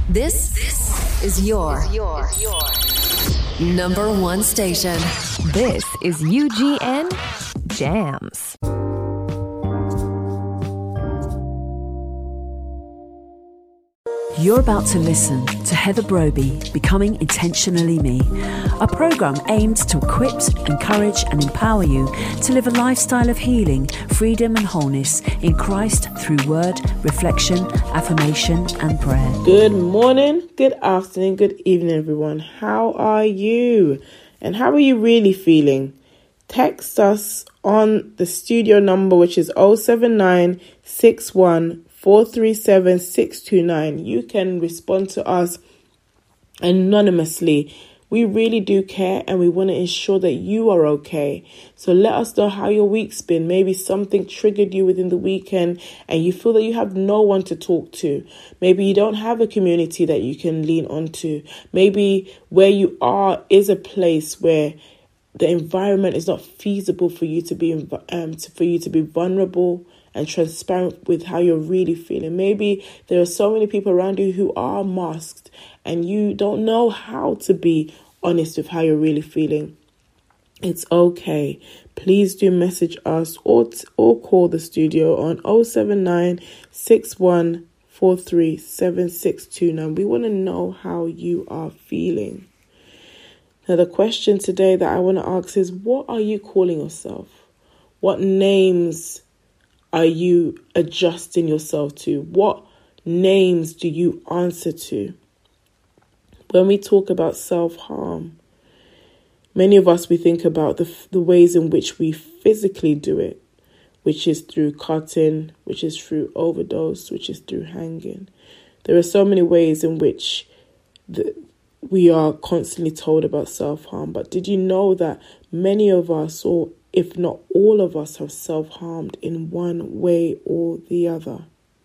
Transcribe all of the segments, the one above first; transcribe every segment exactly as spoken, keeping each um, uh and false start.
This, this is your, is your, is your number one station. This is U G N Jams. You're about to listen to Heather Broby, Becoming Intentionally Me, a program aimed to equip, encourage and empower you to live a lifestyle of healing, freedom and wholeness in Christ through word, reflection, affirmation and prayer. Good morning, good afternoon, good evening everyone. How are you? And how are you really feeling? Text us on the studio number, which is oh seven nine six one four three seven six two nine. You can respond to us anonymously. We really do care and we want to ensure that you are okay. So let us know how your week's been. Maybe something triggered you within the weekend and you feel that you have no one to talk to. Maybe you don't have a community that you can lean onto. Maybe where you are is a place where the environment is not feasible for you to be um, to, for you to be vulnerable and transparent with how you're really feeling. Maybe there are so many people around you who are masked and you don't know how to be honest with how you're really feeling. It's okay. Please do message us or, t- or call the studio on oh seven nine six one four three seven six two nine. We want to know how you are feeling. Now, the question today that I want to ask is, what are you calling yourself? What names are you adjusting yourself to? What names do you answer to? When we talk about self-harm, many of us, we think about the, the ways in which we physically do it, which is through cutting, which is through overdose, which is through hanging. There are so many ways in which the we are constantly told about self-harm. But did you know that many of us, or if not all of us, have self-harmed in one way or the other?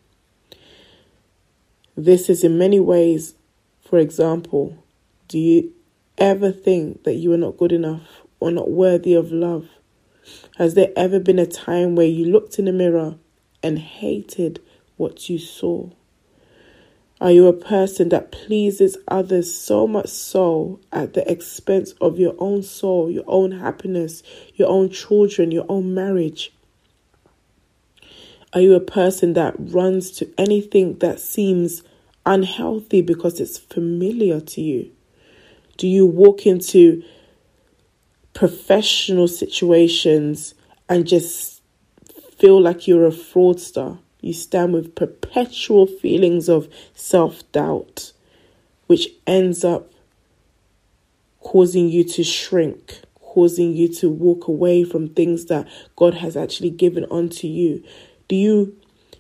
This is in many ways, for example, do you ever think that you are not good enough or not worthy of love? Has there ever been a time where you looked in the mirror and hated what you saw? Are you a person that pleases others so much so at the expense of your own soul, your own happiness, your own children, your own marriage? Are you a person that runs to anything that seems unhealthy because it's familiar to you? Do you walk into professional situations and just feel like you're a fraudster? You stand with perpetual feelings of self-doubt, which ends up causing you to shrink, causing you to walk away from things that God has actually given unto you. Do you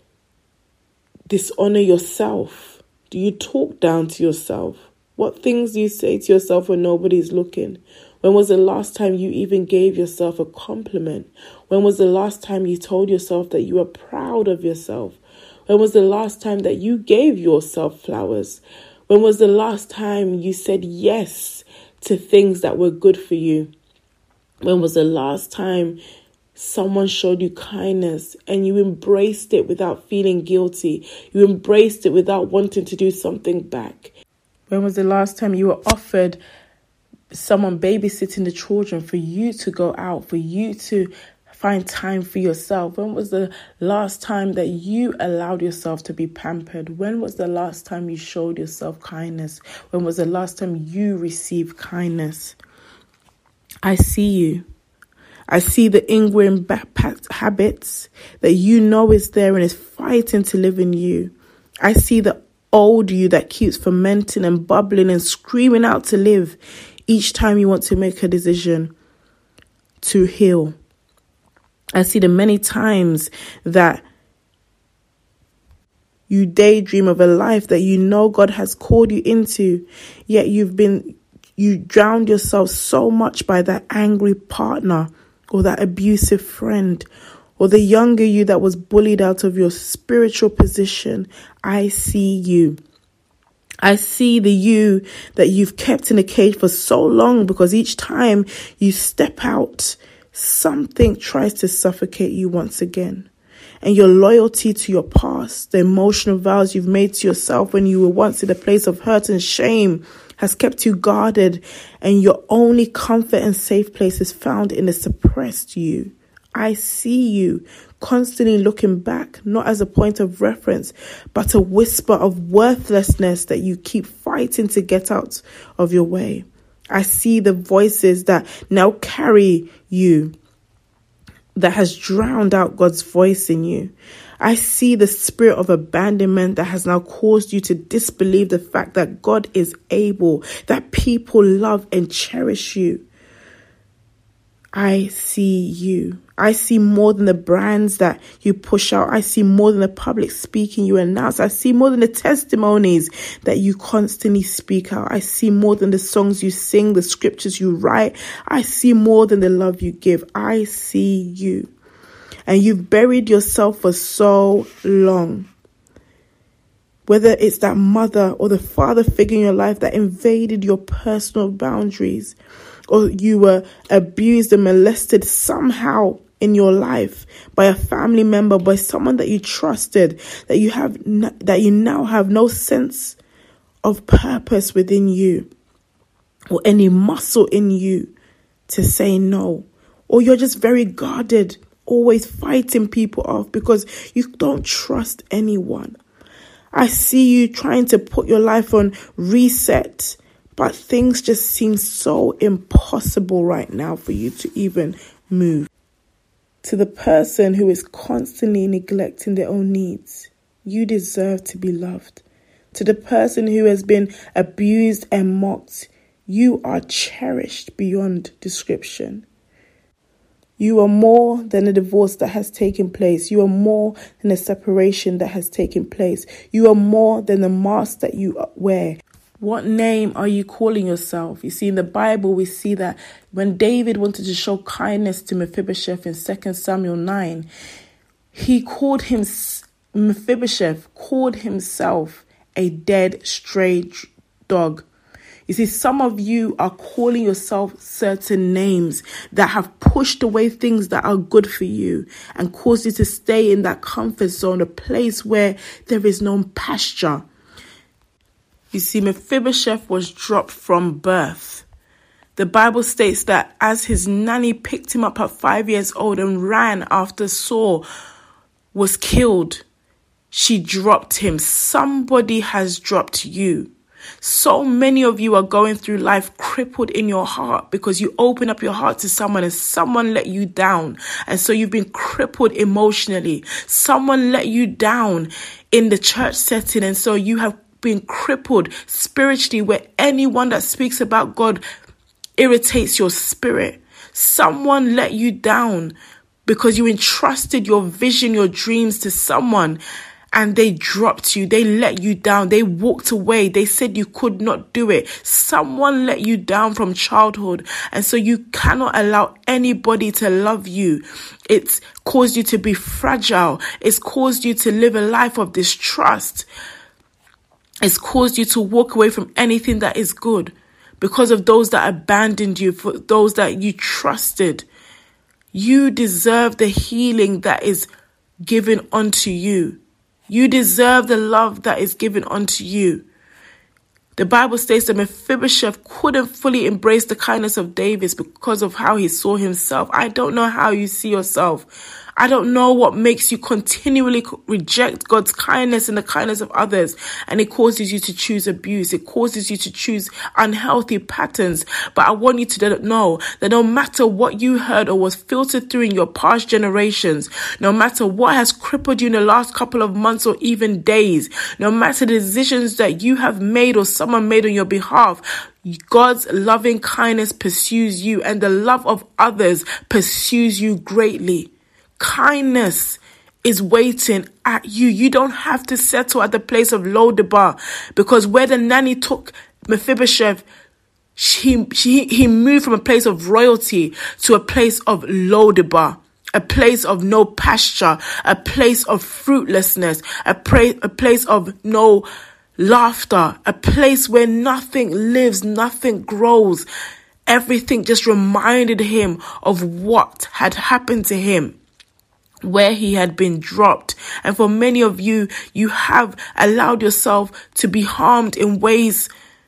dishonor yourself? Do you talk down to yourself? What things do you say to yourself when nobody's looking? When was the last time you even gave yourself a compliment? When was the last time you told yourself that you are proud of yourself? When was the last time that you gave yourself flowers? When was the last time you said yes to things that were good for you? When was the last time someone showed you kindness and you embraced it without feeling guilty? You embraced it without wanting to do something back? When was the last time you were offered someone babysitting the children for you to go out, for you to find time for yourself? When was the last time that you allowed yourself to be pampered? When was the last time you showed yourself kindness? When was the last time you received kindness? I see you. I see the ingrained habits that you know is there and is fighting to live in you. I see the old you that keeps fermenting and bubbling and screaming out to live each time you want to make a decision to heal. I see the many times that you daydream of a life that you know God has called you into, yet you've been, you drowned yourself so much by that angry partner or that abusive friend or the younger you that was bullied out of your spiritual position. I see you. I see the you that you've kept in a cage for so long because each time you step out, something tries to suffocate you once again. and your loyalty to your past, the emotional vows you've made to yourself when you were once in a place of hurt and shame has kept you guarded, and your only comfort and safe place is found in a suppressed you. I see you constantly looking back, not as a point of reference, but a whisper of worthlessness that you keep fighting to get out of your way. I see the voices that now carry you that has drowned out God's voice in you. I see the spirit of abandonment that has now caused you to disbelieve the fact that God is able, that people love and cherish you. I see you. I see more than the brands that you push out. I see more than the public speaking you announce. I see more than the testimonies that you constantly speak out. I see more than the songs you sing, the scriptures you write. I see more than the love you give. I see you. And you've buried yourself for so long. Whether it's that mother or the father figure in your life that invaded your personal boundaries, or you were abused and molested somehow in your life by a family member, by someone that you trusted, that you have n- that you now have no sense of purpose within you or any muscle in you to say no, or you're just very guarded, always fighting people off because you don't trust anyone. I see you trying to put your life on reset, but things just seem so impossible right now for you to even move. To the person who is constantly neglecting their own needs, you deserve to be loved. To the person who has been abused and mocked, you are cherished beyond description. You are more than a divorce that has taken place. You are more than a separation that has taken place. You are more than the mask that you wear. What name are you calling yourself? You see, in the Bible, we see that when David wanted to show kindness to Mephibosheth in Second Samuel nine, he called him, Mephibosheth called himself a dead stray dog. You see, some of you are calling yourself certain names that have pushed away things that are good for you and caused you to stay in that comfort zone, a place where there is no pasture. You see, Mephibosheth was dropped from birth. The Bible states that as his nanny picked him up at five years old and ran after Saul was killed, she dropped him. Somebody has dropped you. So many of you are going through life crippled in your heart because you open up your heart to someone and someone let you down. And so you've been crippled emotionally. Someone let you down in the church setting. And so you have been crippled spiritually, where anyone that speaks about God irritates your spirit. Someone let you down because you entrusted your vision, your dreams to someone, and they dropped you. They let you down. They walked away. They said you could not do it. Someone let you down from childhood. And so you cannot allow anybody to love you. It's caused you to be fragile. It's caused you to live a life of distrust. It's caused you to walk away from anything that is good because of those that abandoned you, for those that you trusted. You deserve the healing that is given unto you. You deserve the love that is given unto you. The Bible states that Mephibosheth couldn't fully embrace the kindness of David because of how he saw himself. I don't know how you see yourself. I don't know what makes you continually reject God's kindness and the kindness of others. And it causes you to choose abuse. It causes you to choose unhealthy patterns. But I want you to know that no matter what you heard or was filtered through in your past generations, no matter what has crippled you in the last couple of months or even days, no matter the decisions that you have made or someone made on your behalf, God's loving kindness pursues you and the love of others pursues you greatly. Kindness is waiting at you. You don't have to settle at the place of Lodebar, because where the nanny took Mephibosheth, she, she, he moved from a place of royalty to a place of Lodebar, a place of no pasture, a place of fruitlessness, a, pra- a place of no laughter, a place where nothing lives, nothing grows. Everything just reminded him of what had happened to him. where he had been dropped. And for many of you, you have allowed yourself to be harmed in ways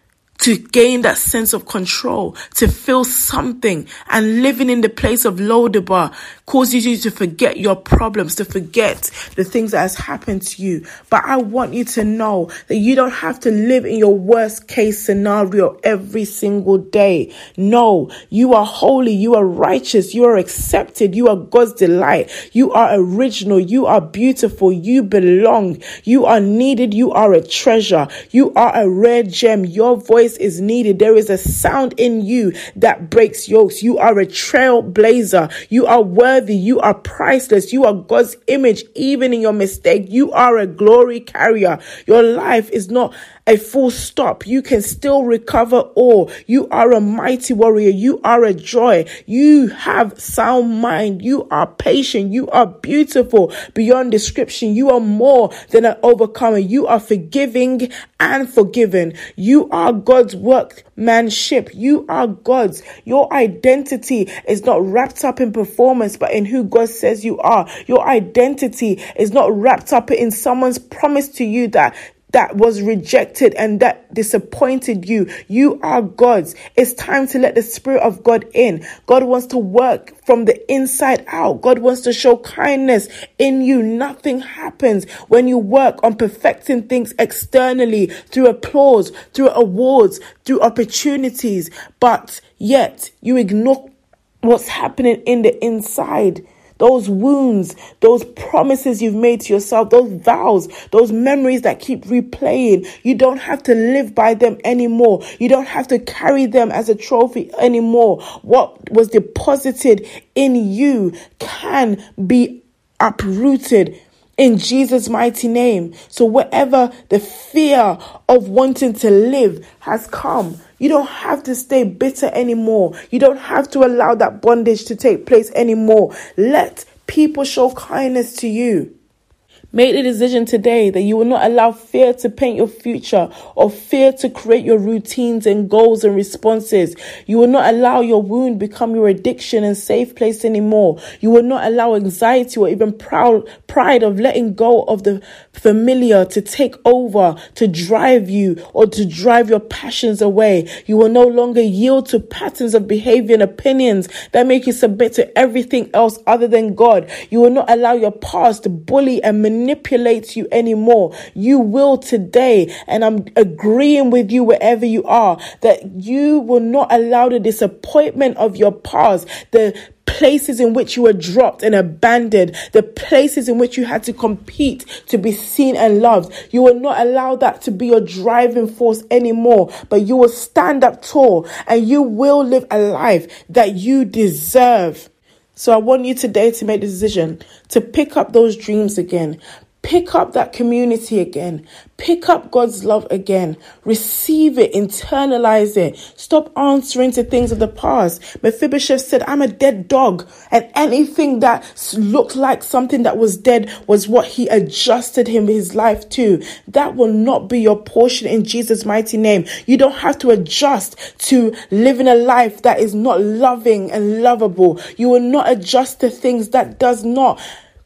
to gain that sense of control, to feel something, and living in the place of Lodebar causes you to forget your problems, to forget the things that has happened to you. But I want you to know that you don't have to live in your worst case scenario every single day. No, you are holy, you are righteous, you are accepted, you are God's delight, you are original, you are beautiful, you belong, you are needed, you are a treasure, you are a rare gem. Your voice is needed. There is a sound in you that breaks yokes. You are a trailblazer. You are worthy. You are priceless. You are God's image. Even in your mistake, you are a glory carrier. Your life is not a full stop. You can still recover all. You are a mighty warrior. You are a joy. You have sound mind. You are patient. You are beautiful beyond description. You are more than an overcomer. You are forgiving and forgiven. You are God's workmanship. You are God's. Your identity is not wrapped up in performance, but in who God says you are. Your identity is not wrapped up in someone's promise to you that that was rejected and that disappointed you. You are God's. It's time to let the Spirit of God in. God wants to work from the inside out. God wants to show kindness in you. Nothing happens when you work on perfecting things externally through applause, through awards, through opportunities, but yet you ignore what's happening in the inside. Those wounds, those promises you've made to yourself, those vows, those memories that keep replaying. You don't have to live by them anymore. You don't have to carry them as a trophy anymore. What was deposited in you can be uprooted in Jesus' mighty name. So wherever the fear of wanting to live has come, you don't have to stay bitter anymore. You don't have to allow that bondage to take place anymore. Let people show kindness to you. Make the decision today that you will not allow fear to paint your future or fear to create your routines and goals and responses. You will not allow your wound become your addiction and safe place anymore. You will not allow anxiety or even proud pride of letting go of the familiar to take over, to drive you or to drive your passions away. You will no longer yield to patterns of behavior and opinions that make you submit to everything else other than God. You will not allow your past to bully and manipulate manipulates you anymore. You will today, and I'm agreeing with you wherever you are, that you will not allow the disappointment of your past, the places in which you were dropped and abandoned, the places in which you had to compete to be seen and loved. You will not allow that to be your driving force anymore, but you will stand up tall and you will live a life that you deserve. So I want you today to make the decision to pick up those dreams again. Pick up that community again. Pick up God's love again. Receive it. Internalize it. Stop answering to things of the past. Mephibosheth said, I'm a dead dog. And anything that looked like something that was dead was what he adjusted him his life to. That will not be your portion in Jesus' mighty name. You don't have to adjust to living a life that is not loving and lovable. You will not adjust to things that does not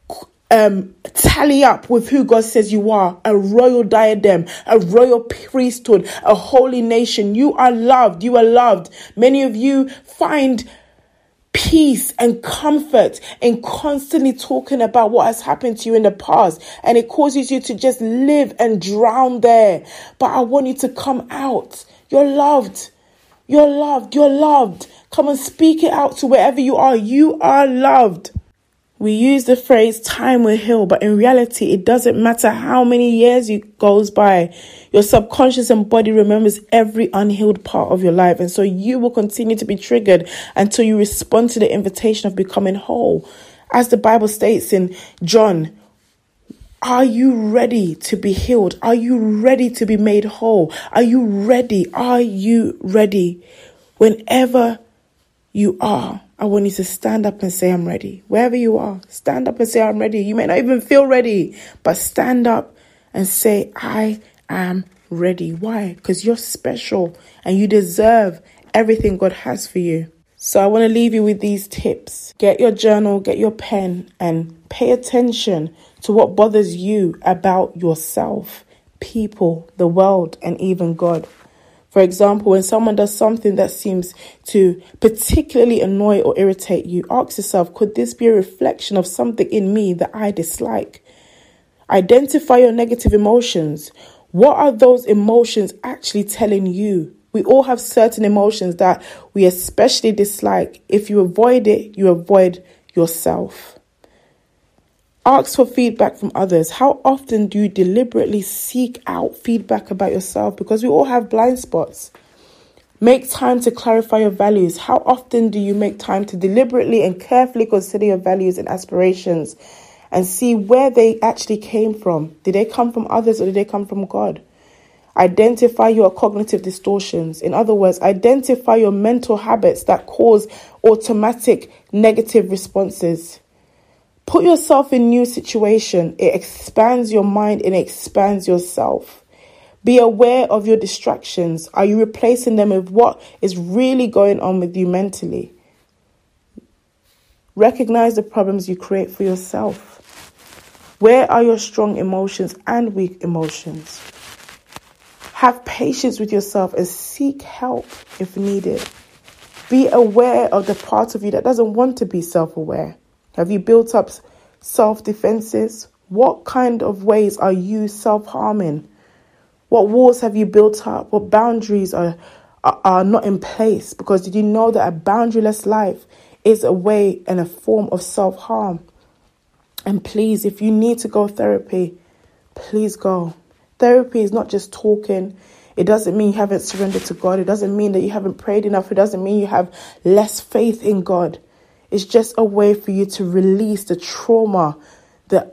Um, tally up with who God says you are. A royal diadem, a royal priesthood, a holy nation. You are loved. You are loved. Many of you find peace and comfort in constantly talking about what has happened to you in the past, and it causes you to just live and drown there. But I want you to come out. You're loved. You're loved. You're loved. Come and speak it out to wherever you are. You are loved. We use the phrase time will heal, but in reality, it doesn't matter how many years you goes by. Your subconscious and body remembers every unhealed part of your life. And so you will continue to be triggered until you respond to the invitation of becoming whole. As the Bible states in John, are you ready to be healed? Are you ready to be made whole? Are you ready? Are you ready? Whenever you are, I want you to stand up and say, I'm ready. Wherever you are, stand up and say, I'm ready. You may not even feel ready, but stand up and say, I am ready. Why? Because you're special and you deserve everything God has for you. So I want to leave you with these tips. Get your journal, get your pen, and pay attention to what bothers you about yourself, people, the world, and even God. For example, when someone does something that seems to particularly annoy or irritate you, ask yourself, could this be a reflection of something in me that I dislike? Identify your negative emotions. What are those emotions actually telling you? We all have certain emotions that we especially dislike. If you avoid it, you avoid yourself. Ask for feedback from others. How often do you deliberately seek out feedback about yourself? Because we all have blind spots. Make time to clarify your values. How often do you make time to deliberately and carefully consider your values and aspirations and see where they actually came from? Did they come from others or did they come from God? Identify your cognitive distortions. In other words, identify your mental habits that cause automatic negative responses. Put yourself in new situation. It expands your mind and it expands yourself. Be aware of your distractions. Are you replacing them with what is really going on with you mentally? Recognize the problems you create for yourself. Where are your strong emotions and weak emotions? Have patience with yourself and seek help if needed. Be aware of the part of you that doesn't want to be self-aware. Have you built up self-defenses? What kind of ways are you self-harming? What walls have you built up? What boundaries are, are, are not in place? Because did you know that a boundaryless life is a way and a form of self-harm? And please, if you need to go therapy, please go. Therapy is not just talking. It doesn't mean you haven't surrendered to God. It doesn't mean that you haven't prayed enough. It doesn't mean you have less faith in God. It's just a way for you to release the trauma, the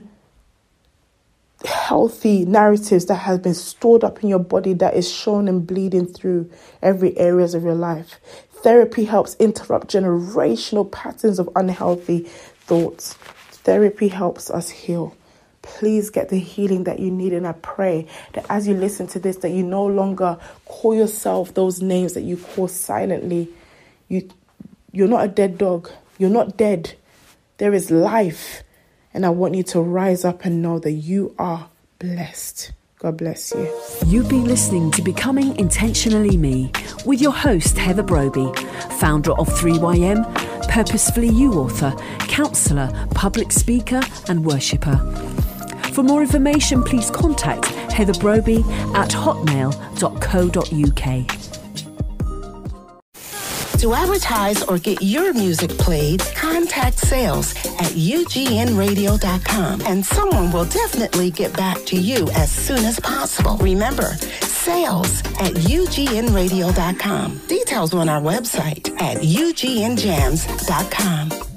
unhealthy narratives that have been stored up in your body that is shown and bleeding through every areas of your life. Therapy helps interrupt generational patterns of unhealthy thoughts. Therapy helps us heal. Please get the healing that you need. And I pray that as you listen to this, that you no longer call yourself those names that you call silently. You, you're not a dead dog. You're not dead. There is life. And I want you to rise up and know that you are blessed. God bless you. You've been listening to Becoming Intentionally Me with your host, Heather Broby, founder of three Y M, Purposefully You author, counsellor, public speaker and worshipper. For more information, please contact Heather Broby at hotmail dot co dot uk. To advertise or get your music played, contact sales at u g n radio dot com and someone will definitely get back to you as soon as possible. Remember, sales at u g n radio dot com. Details on our website at u g n jams dot com.